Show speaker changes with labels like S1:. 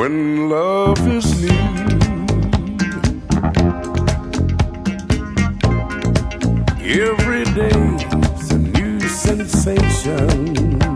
S1: when love is new. Every day's a new sensation.